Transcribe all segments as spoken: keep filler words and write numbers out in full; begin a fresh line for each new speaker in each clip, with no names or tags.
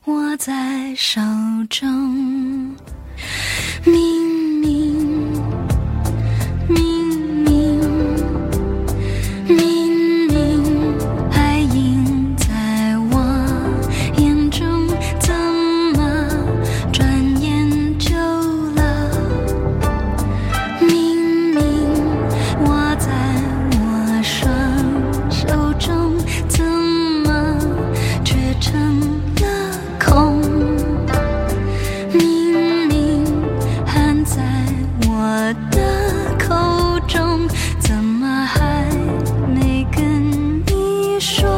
握在手中，明明明明明明还映在我眼中，怎么转眼就了？明明握在我双手中，怎么却成了空？明明含在我的口中，怎么还没跟你说？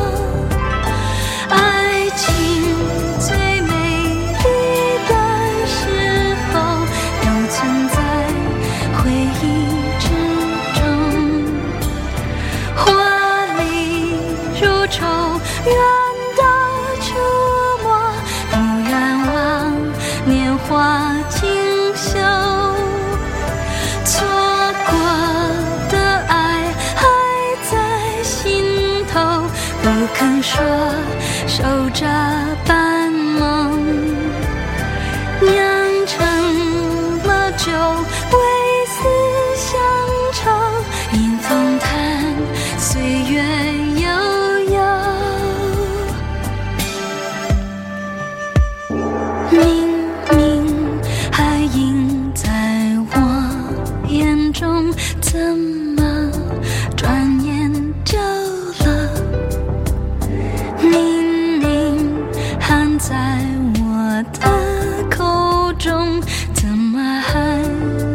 爱情最美丽的时候，都存在回忆之中。华丽如愁，远的触摸，不愿忘年华锦绣。错过的爱还在心头，不肯说，守着半梦，酿成了酒，为死乡愁，迎风叹岁月悠悠。明明还映在我眼中，怎么转眼就了？明明含在我的口中，怎么还